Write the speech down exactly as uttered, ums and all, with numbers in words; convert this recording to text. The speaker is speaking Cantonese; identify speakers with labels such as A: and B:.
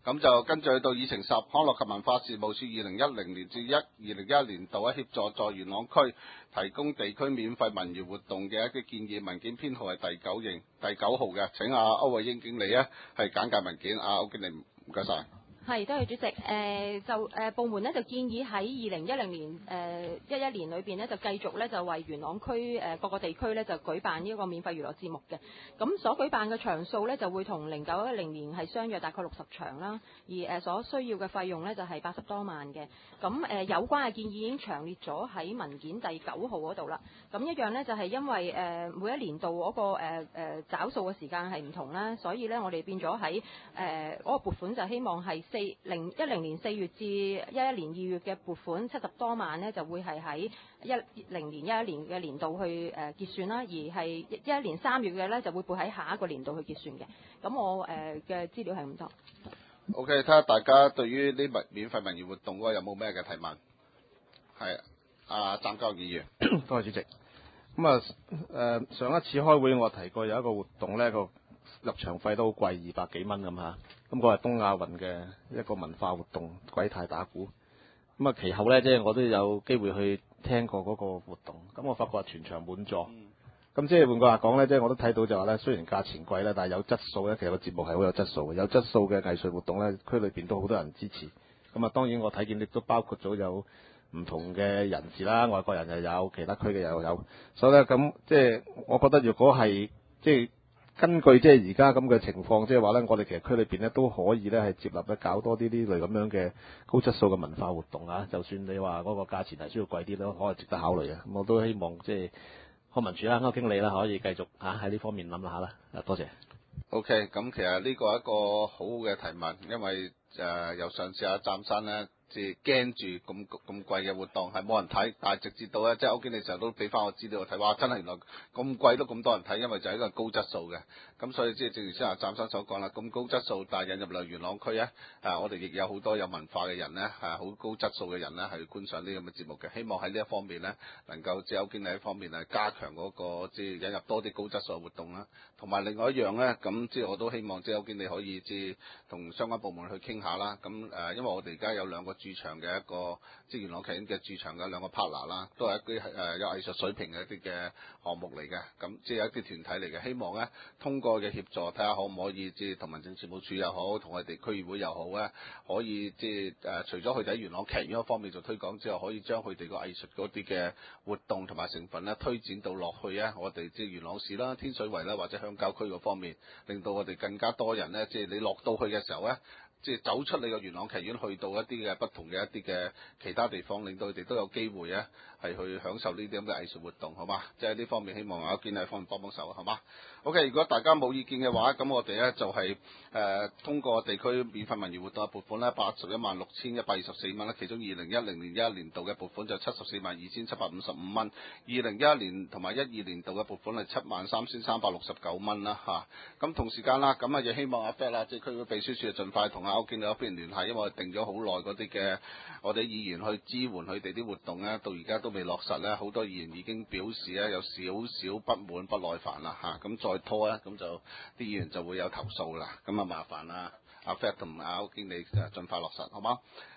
A: 咁就跟住去到議程十，康樂及文化事務署二零一零年至一二零一一年度咧協助在元朗區提供地區免費文娛活動嘅一啲建議文件編號係第九型第九號嘅。請阿歐慧英經理咧係簡介文件。阿歐經理唔該晒。
B: 係，多謝主席。誒、呃、就誒、呃、部門咧就建議喺二零一零年誒一一年裏邊咧就繼續咧就為元朗區誒、呃、各個地區咧就舉辦呢一個免費娛樂節目嘅。咁所舉辦嘅場數咧就會同零九一零年係相約大概六十場啦。而誒、呃、所需要嘅費用咧就係八十多萬嘅。咁誒、呃、有關嘅建議已經詳列咗喺文件第九號嗰度啦。咁一樣咧就係、是、因為誒、呃、每一年度嗰、那個誒誒找數嘅時間係唔同啦，所以咧我哋變咗喺誒嗰個撥款就希望係四零一零年四月至一一年二月嘅撥款七十多萬呢，就會係喺一零年一一年嘅年度去誒結算啦，而係一一年三月嘅咧就會撥喺下一個年度去結算嘅。咁我誒嘅資料係咁多。
A: OK， 睇下大家對於呢個免費文娛活動嗰個有冇咩嘅提問？係阿湛江議員。
C: 多謝主席。咁啊誒上一次開會我提過有一個活動咧，個入場費都好貴，二百幾蚊咁嚇。咁個係東亞運嘅一個文化活動，鬼太打鼓。咁啊，其後咧，即係我都有機會去聽過嗰個活動。咁我發覺全場滿座。咁即係換句話講咧，即係我都睇到就話咧，雖然價錢貴啦，但係有質素咧，其實個節目係好有質素嘅。有質素嘅藝術活動咧，區裏邊都好多人支持。咁啊，當然我睇見亦都包括咗有唔同嘅人士啦，外國人又有，其他區嘅又有。所以咧，咁即係我覺得，如果係即係。根據即係而家咁嘅情況，即係話咧，我哋其實區裏邊咧都可以咧係接納咧搞多啲呢類咁樣嘅高質素嘅文化活動啊。就算你話嗰個價錢係需要貴啲咯，可能值得考慮啊。咁我都希望即係康文署啦、歐經理啦，可以繼續嚇喺呢方面諗下啦。啊，多謝。
A: OK，咁其實呢個係一個好嘅提問，因為誒、呃、由上次阿湛生咧。即係驚住咁咁貴嘅活動係冇人睇，但係直至到咧，即係歐經理成日都俾翻我資料我睇，哇！真係原來咁貴都咁多人睇，因為就係一個高質素嘅。咁所以即係正如先阿湛生所講啦，咁高質素，但係引入嚟元朗區咧，誒我哋亦有好多有文化嘅人咧，係好高質素嘅人咧，係觀賞呢咁嘅節目嘅。希望喺呢一方面咧，能夠即係歐經理一方面係加強嗰個即係引入多啲高質素嘅活動啦。同埋另外一樣咧，咁即係我都希望即係歐經理可以即係同相關部門去傾下啦。咁誒，因為我哋而家有兩個駐場嘅一個即係元朗劇院嘅駐場嘅兩個 partner 啦，都係一啲誒有藝術水平嘅一啲嘅項目嚟嘅，咁即係一啲團體嚟嘅。希望咧通過嘅協助，睇下可唔可以即係同民政事務處又好，同我哋區議會又好咧，可以即係誒除咗佢哋喺元朗劇院嗰方面做推廣之外，可以將佢哋個藝術嗰啲嘅活動同埋成分咧推展到落去啊！我哋即係元朗市啦、天水圍啦或者鄉郊區嗰方面，令到我哋更加多人咧，即係你落到去嘅時候咧。即係走出你個元朗劇院，去到一啲嘅不同嘅一啲嘅其他地方，令到佢哋都有機會咧係去享受呢啲咁嘅藝術活動，好嘛？即係呢方面希望阿建喺方面幫幫手，好嘛 ？OK， 如果大家冇意見嘅話，咁我哋咧就係、是、誒、呃、通過地區免費文娛活動嘅撥款咧，八十一萬六千一百二十四蚊啦，其中二零一零年一一年度嘅撥款就七十四萬二千七百五十五蚊，二零一一年同埋一二年度嘅撥款係七萬三千三百六十九蚊啦嚇。咁、啊、同時間啦，咁啊亦希望阿 Fat 啦，即係區會秘書處盡快同阿歐經理嗰邊聯繫，因為我哋定咗好耐嗰啲嘅我哋議員去支援佢哋啲活動咧，到而家都未落實咧，好多議員已經表示咧有少少不滿不耐煩啦嚇，咁、啊、再拖咧，咁就啲議員就會有投訴啦，咁啊麻煩啦，阿 Fat 同阿歐經理誒盡快落實，好嗎？